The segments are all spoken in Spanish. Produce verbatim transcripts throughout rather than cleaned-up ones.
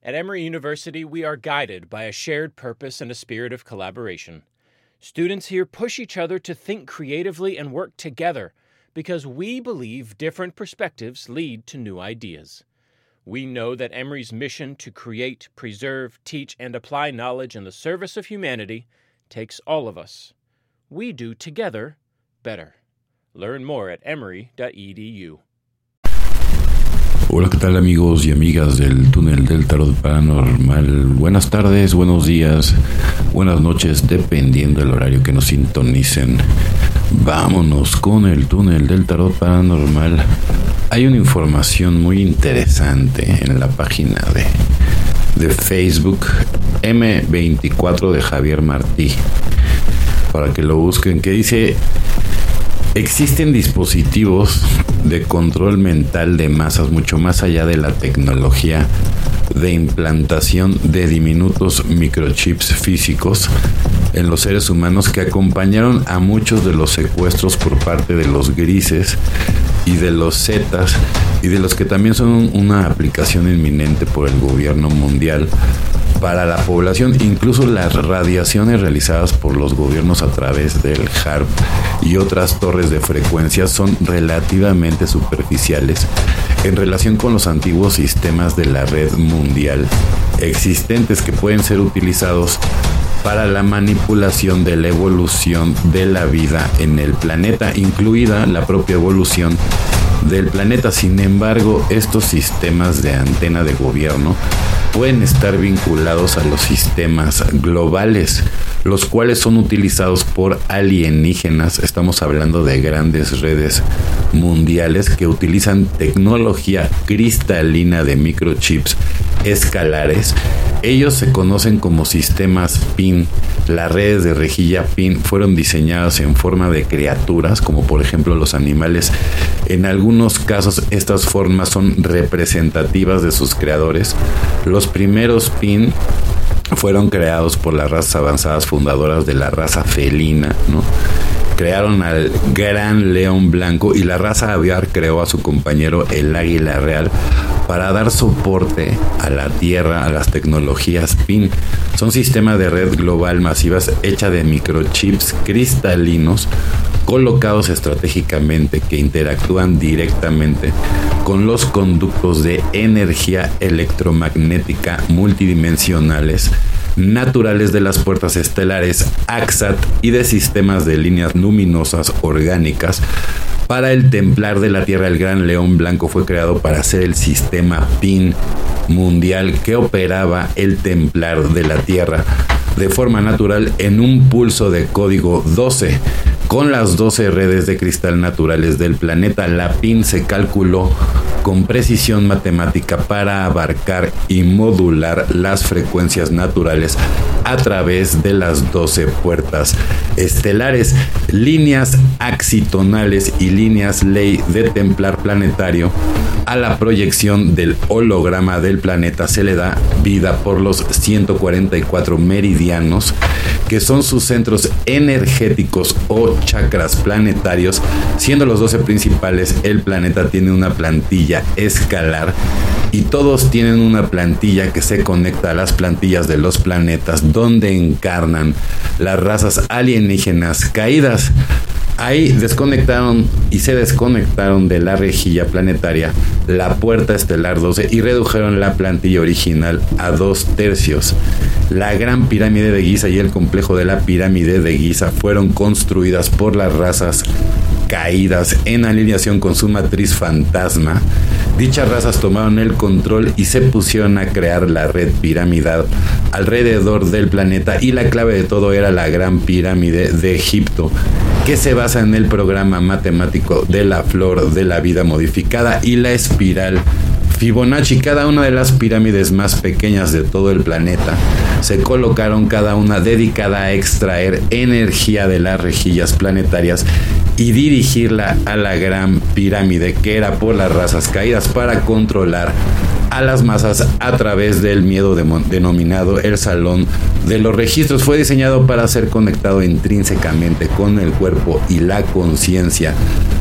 At Emory University, we are guided by a shared purpose and a spirit of collaboration. Students here push each other to think creatively and work together because we believe different perspectives lead to new ideas. We know that Emory's mission to create, preserve, teach, and apply knowledge in the service of humanity takes all of us. We do together better. Learn more at emory dot e d u. Hola, ¿qué tal amigos y amigas del túnel del tarot paranormal? Buenas tardes, buenos días, buenas noches, dependiendo del horario que nos sintonicen. Vámonos con el túnel del tarot paranormal. Hay una información muy interesante en la página de, de Facebook eme veinticuatro de Javier Martí, para que lo busquen, que dice: existen dispositivos de control mental de masas mucho más allá de la tecnología de implantación de diminutos microchips físicos en los seres humanos que acompañaron a muchos de los secuestros por parte de los grises y de los zetas, y de los que también son una aplicación inminente por el gobierno mundial para la población. Incluso las radiaciones realizadas por los gobiernos a través del HAARP y otras torres de frecuencia son relativamente superficiales en relación con los antiguos sistemas de la red mundial existentes, que pueden ser utilizados para la manipulación de la evolución de la vida en el planeta, incluida la propia evolución del planeta. Sin embargo, estos sistemas de antena de gobierno pueden estar vinculados a los sistemas globales, los cuales son utilizados por alienígenas. Estamos hablando de grandes redes mundiales que utilizan tecnología cristalina de microchips escalares. Ellos se conocen como sistemas P I N. Las redes de rejilla P I N fueron diseñadas en forma de criaturas, como por ejemplo los animales. En algunos casos estas formas son representativas de sus creadores. Los primeros P I N fueron creados por las razas avanzadas fundadoras de la raza felina, ¿no? Crearon al gran león blanco, y la raza aviar creó a su compañero el águila real para dar soporte a la Tierra, a las tecnologías P I N. Son sistemas de red global masivas hecha de microchips cristalinos colocados estratégicamente que interactúan directamente con los conductos de energía electromagnética multidimensionales naturales de las puertas estelares AXAT y de sistemas de líneas luminosas orgánicas. Para el templar de la Tierra, el gran león blanco fue creado para ser el sistema P I N mundial que operaba el templar de la Tierra de forma natural en un pulso de código doce. Con las doce redes de cristal naturales del planeta, la P I N se calculó con precisión matemática para abarcar y modular las frecuencias naturales a través de las doce puertas estelares. Líneas axitonales y líneas ley de templar planetario. A la proyección del holograma del planeta se le da vida por los ciento cuarenta y cuatro meridianos, que son sus centros energéticos o chakras planetarios. Siendo los doce principales, el planeta tiene una plantilla escalar, y todos tienen una plantilla que se conecta a las plantillas de los planetas donde encarnan las razas alienígenas caídas. Ahí desconectaron y se desconectaron de la rejilla planetaria la puerta estelar doce y redujeron la plantilla original a dos tercios. La gran pirámide de Giza y el complejo de la pirámide de Giza fueron construidas por las razas caídas en alineación con su matriz fantasma. Dichas razas tomaron el control y se pusieron a crear la red piramidal alrededor del planeta, y la clave de todo era la gran pirámide de Egipto, que se basa en el programa matemático de la flor de la vida modificada y la espiral Fibonacci. Cada una de las pirámides más pequeñas de todo el planeta se colocaron, cada una dedicada a extraer energía de las rejillas planetarias y dirigirla a la gran pirámide, que era por las razas caídas, para controlar a las masas a través del miedo de- denominado el Salón de los Registros. Fue diseñado para ser conectado intrínsecamente con el cuerpo y la conciencia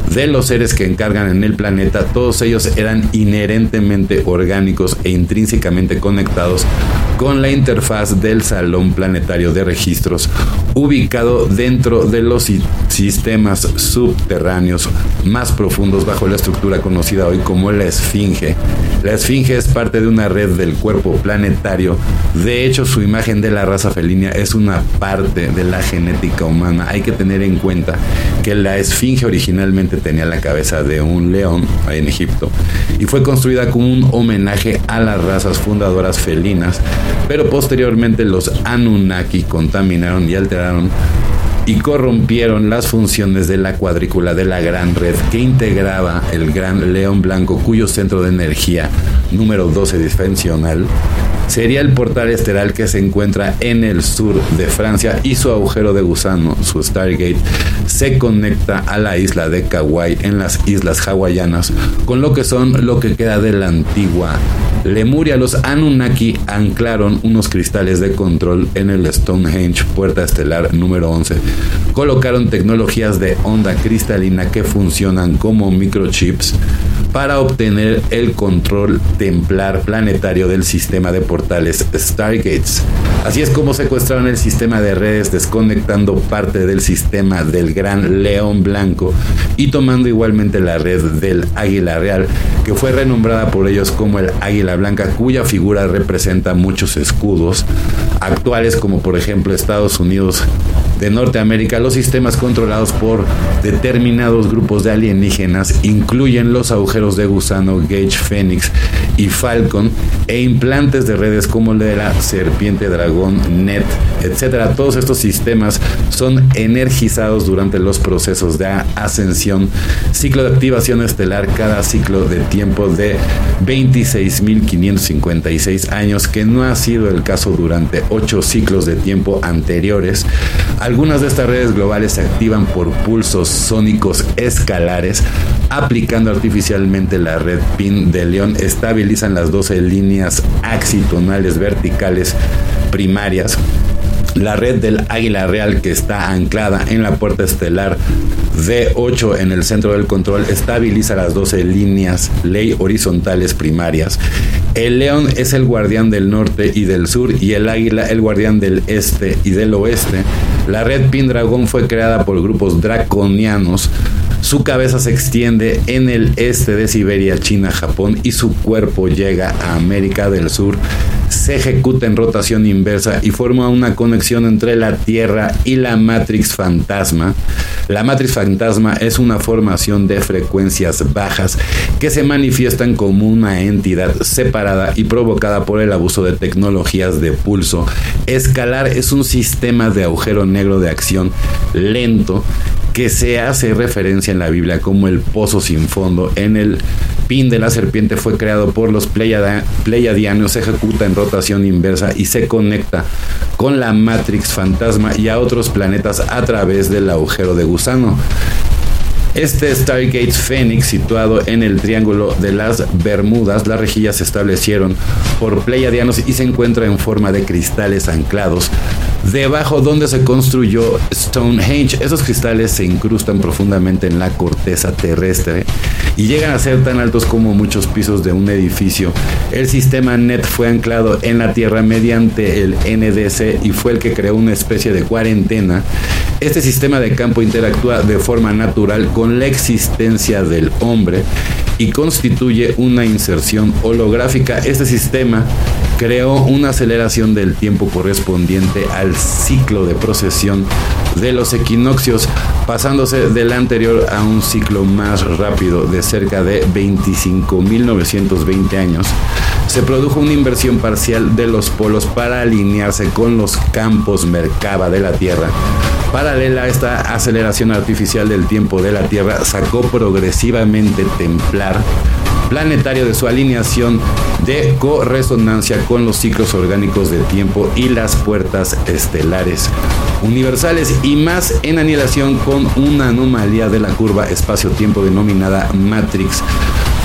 de los seres que encargan en el planeta, todos ellos eran inherentemente orgánicos e intrínsecamente conectados con la interfaz del Salón Planetario de Registros, ubicado dentro de los sistemas subterráneos más profundos bajo la estructura conocida hoy como la Esfinge. La Esfinge es parte de una red del cuerpo planetario. De hecho, su imagen de la raza felina es una parte de la genética humana. Hay que tener en cuenta que la Esfinge originalmente tenía la cabeza de un león en Egipto y fue construida como un homenaje a las razas fundadoras felinas, pero posteriormente los Anunnaki contaminaron y alteraron y corrompieron las funciones de la cuadrícula de la gran red que integraba el gran león blanco, cuyo centro de energía número doce dimensional sería el portal estelar que se encuentra en el sur de Francia, y su agujero de gusano, su Stargate, se conecta a la isla de Kauai en las islas hawaianas, con lo que son lo que queda de la antigua Lemuria. Los Anunnaki anclaron unos cristales de control en el Stonehenge, puerta estelar número once. Colocaron tecnologías de onda cristalina que funcionan como microchips para obtener el control templar planetario del sistema de portales Stargates. Así es como secuestraron el sistema de redes, desconectando parte del sistema del Gran León Blanco y tomando igualmente la red del Águila Real, que fue renombrada por ellos como el Águila Blanca, cuya figura representa muchos escudos actuales, como por ejemplo Estados Unidos de Norteamérica. Los sistemas controlados por determinados grupos de alienígenas incluyen los agujeros de gusano Gage Phoenix y Falcon, e implantes de redes como el de la serpiente dragón, Net, etcétera. Todos estos sistemas son energizados durante los procesos de ascensión, ciclo de activación estelar, cada ciclo de tiempo de veintiséis mil quinientos cincuenta y seis años, que no ha sido el caso durante ocho ciclos de tiempo anteriores. Algunas de estas redes globales se activan por pulsos sónicos escalares. Aplicando artificialmente la red Pin de León, estabilizan las doce líneas axitonales verticales primarias. La red del Águila Real, que está anclada en la puerta estelar D ocho en el centro del control, estabiliza las doce líneas ley horizontales primarias. El león es el guardián del norte y del sur, y el águila el guardián del este y del oeste. La red Pin Dragón fue creada por grupos draconianos. Su cabeza se extiende en el este de Siberia, China, Japón, y su cuerpo llega a América del Sur. Se ejecuta en rotación inversa y forma una conexión entre la Tierra y la Matrix Fantasma. La Matrix Fantasma es una formación de frecuencias bajas que se manifiestan como una entidad separada y provocada por el abuso de tecnologías de pulso escalar. Es un sistema de agujero negro de acción lento que se hace referencia en la Biblia como el pozo sin fondo. En el Pin de la serpiente fue creado por los Pleiada, Pleiadianos, se ejecuta en rotación inversa y se conecta con la Matrix Fantasma y a otros planetas a través del agujero de gusano. Este Stargate Phoenix, situado en el Triángulo de las Bermudas, las rejillas se establecieron por Pleiadianos y se encuentra en forma de cristales anclados debajo donde se construyó Stonehenge. Esos cristales se incrustan profundamente en la corteza terrestre y llegan a ser tan altos como muchos pisos de un edificio. El sistema Net fue anclado en la Tierra mediante el N D C y fue el que creó una especie de cuarentena. Este sistema de campo interactúa de forma natural con la existencia del hombre y constituye una inserción holográfica. Este sistema creó una aceleración del tiempo correspondiente al ciclo de procesión de los equinoccios, pasándose del anterior a un ciclo más rápido de cerca de veinticinco mil novecientos veinte años. Se produjo una inversión parcial de los polos para alinearse con los campos Merkaba de la Tierra. Paralela a esta aceleración artificial del tiempo de la Tierra, sacó progresivamente Templar planetario de su alineación de corresonancia con los ciclos orgánicos de tiempo y las puertas estelares universales, y más en anihilación con una anomalía de la curva espacio-tiempo denominada Matrix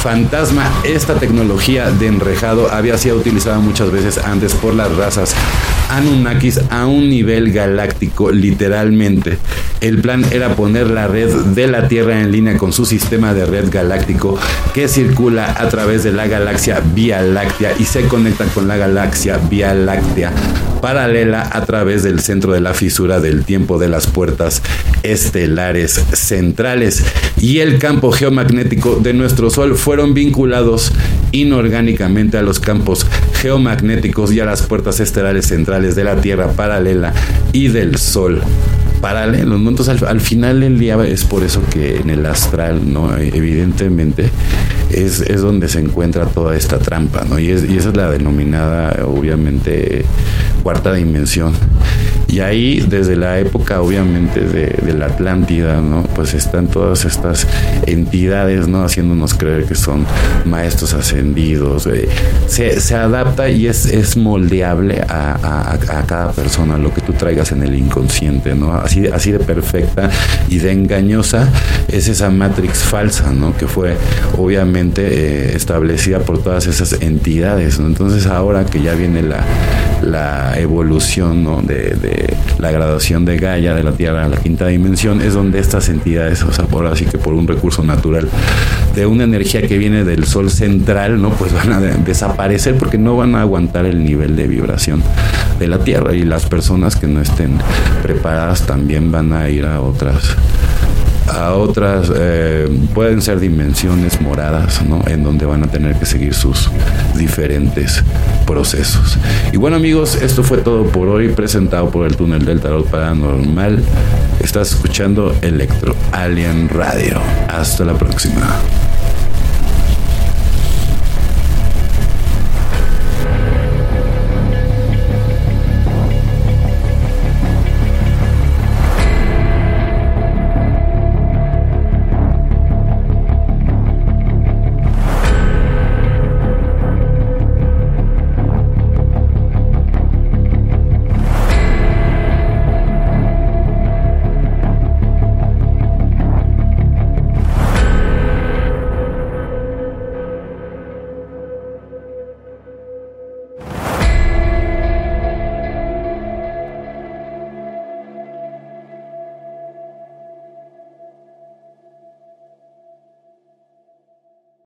fantasma. Esta tecnología de enrejado había sido utilizada muchas veces antes por las razas Anunnakis a un nivel galáctico, literalmente. El plan era poner la red de la Tierra en línea con su sistema de red galáctico que circula a través de la galaxia Vía Láctea y se conecta con la galaxia Vía Láctea paralela a través del centro de la fisura del tiempo de las puertas estelares centrales y el campo geomagnético de nuestro Sol fueron vinculados inorgánicamente a los campos geomagnéticos y a las puertas estelares centrales de la Tierra paralela y del Sol paralelos, ¿no? Entonces al, al final del día es por eso que en el astral, ¿no? Evidentemente es, es donde se encuentra toda esta trampa, ¿no? Y, es, y esa es la denominada, obviamente, cuarta dimensión. Y ahí, desde la época, obviamente, de, de la Atlántida, ¿no? Pues están todas estas entidades, ¿no? Haciéndonos creer que son maestros ascendidos. Eh. Se, se adapta y es, es moldeable a, a, a cada persona, lo que tú traigas en el inconsciente, ¿no? Así, así de perfecta y de engañosa es esa Matrix falsa, ¿no? Que fue, obviamente, eh, establecida por todas esas entidades, ¿no? Entonces, ahora que ya viene la, la evolución, ¿no? de, de la graduación de Gaia de la Tierra a la quinta dimensión, es donde estas entidades, o sea, por así que por un recurso natural de una energía que viene del Sol central, ¿no? Pues van a de- desaparecer porque no van a aguantar el nivel de vibración de la Tierra, y las personas que no estén preparadas también van a ir a otras a otras eh, pueden ser dimensiones moradas, ¿no? En donde van a tener que seguir sus diferentes procesos. Y bueno, amigos, esto fue todo por hoy, presentado por el Túnel del Tarot Paranormal. Estás escuchando Electro Alien Radio. Hasta la próxima.